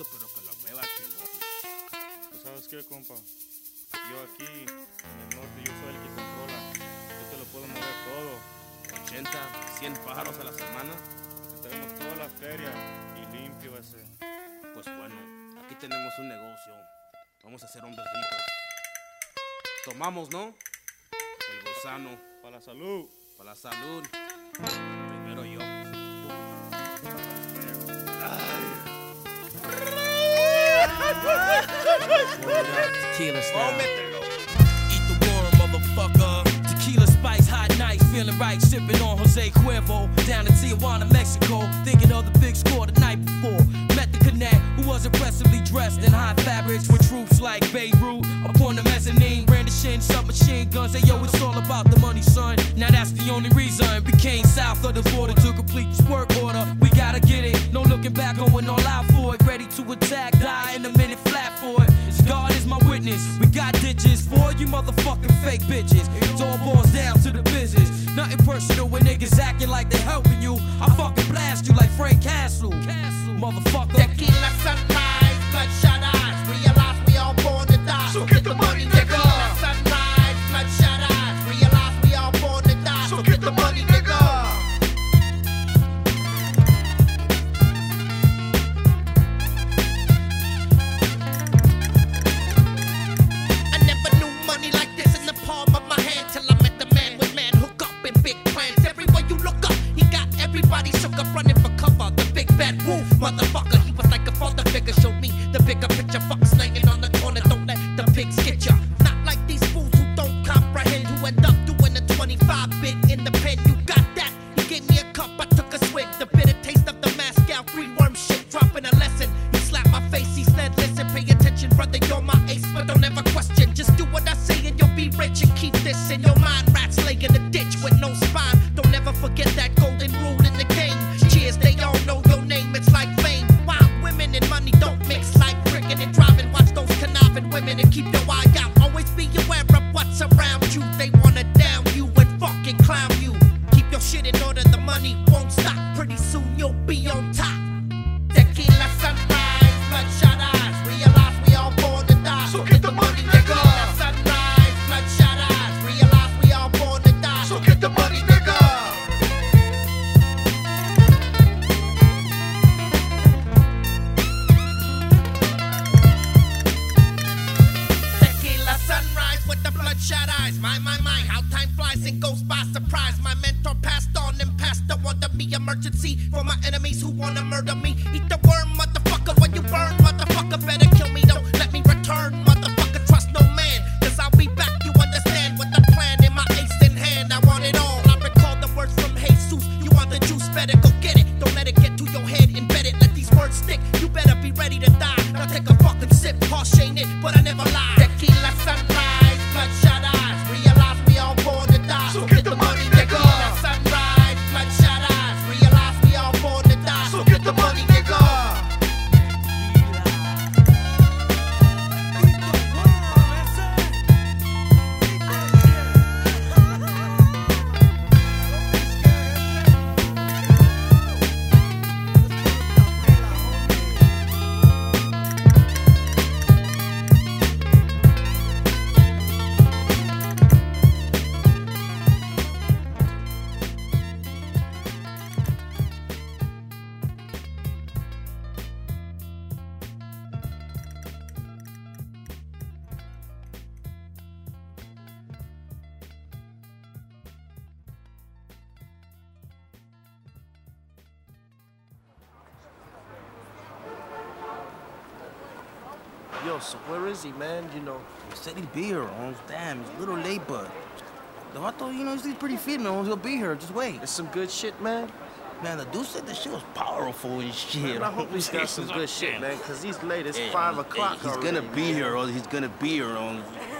gusto, pero que lo mueva chingón. ¿Tú sabes qué, compa? Yo aquí, en el norte, yo soy el que controla. Yo te lo puedo mover todo. 80, 100 pájaros a la semana. Tenemos toda la feria y limpio ese. Pues bueno, aquí tenemos un negocio. Vamos a ser hombres ricos. Tomamos, ¿no? El gusano. Para la salud. Para la salud. Primero yo. Tequila style. Eat the worm, motherfucker. Tequila spice, hot nights, feeling right, sipping on Jose Cuervo. Down in Tijuana, Mexico, thinking of the big score the night before. Met the cadet who was impressively dressed in high fabrics with troops like Beirut upon the mezzanine, brandishing submachine guns. Hey yo, it's all about the money, son. Now that's the only reason we came south of the border to complete this work order. We gotta get it, no looking back, going all out for it. Ready to attack, die in a minute flat for it. God is my witness. We got ditches for you motherfucking fake bitches. It all boils down to the business. Nothing personal when niggas acting like they helping you. I fucking blast you like Frank Castle. Motherfucker. Tequila sunrise, bloodshot eyes. Realize we all born to die. So get the money, nigga. Tequila sunrise, bloodshot eyes. Realize we all born to die. So get the money, nigga. I never knew money like this in the palm of my hand till I met the man with man hook up in big plans. Everywhere you look up, he got everybody shook up running for cover. The big bad wolf, motherfucker. He was like a father figure. Showed me the bigger picture. Fuck slanging on the corner. Don't let the pigs get ya. Not like these fools who don't comprehend. Who end up doing a 25 bit in the pen. You got that? He gave me a cup. I took a swig. The bitter taste of the Moscow greenworm shit. Dropping a lesson. He slapped my face. He said, listen, pay attention, brother. You're my ace, but don't ever question. Just do what I say and you'll be rich. And keep this in your mind. Rats lay in a ditch with no spine. Don't ever forget that golden rule in the game. Cheers, they all know your name. It's like fame. Wild women and money don't mix like cricket and driving. Watch those conniving women and keep your eye out. Always be aware of what's around you. They wanna down you and fucking clown you. Keep your shit in order, the money won't stop. Pretty soon you'll be on top. Tequila sunrise, bloodshot eyes. Realize we all born to die. So get the money, nigga. Tequila sunrise, bloodshot eyes. Realize we all born to die. So get the money, nigga. Tequila sunrise with the bloodshot eyes. My, how time flies and goes by surprise. My mentor passed on and passed the one to be emergency for my enemies who wanna murder me. Eat the worm, motherfucker, when you burn, motherfucker. Better kill me, don't let me return, motherfucker. Trust no man, cause I'll be back, you understand what the plan in my ace in hand. I want it all. I recall the words from Jesus. You want the juice, better go get it. Don't let it get to your head, embed it. Let these words stick. You better be ready to die. Now take a fucking sip. Harsh ain't it, but I never lie. Tequila sunrise, bloodshot eyes. Realize we all born to die. So get the money, nigga. Tequila sunrise, bloodshot eyes. Realize we all born to die. So get the money, nigga. Yo, so where is he, man? You know. He said he'd be here, Holmes. Damn, he's a little late, but the vato, you know, he's pretty fit, man. Holmes. He'll be here. Just wait. There's some good shit, man. Man, the dude said the shit was powerful and shit. Man, I hope he's got some good shit, man, because he's late. It's 5 o'clock he's already. gonna be here, Holmes. He's gonna be here, Holmes.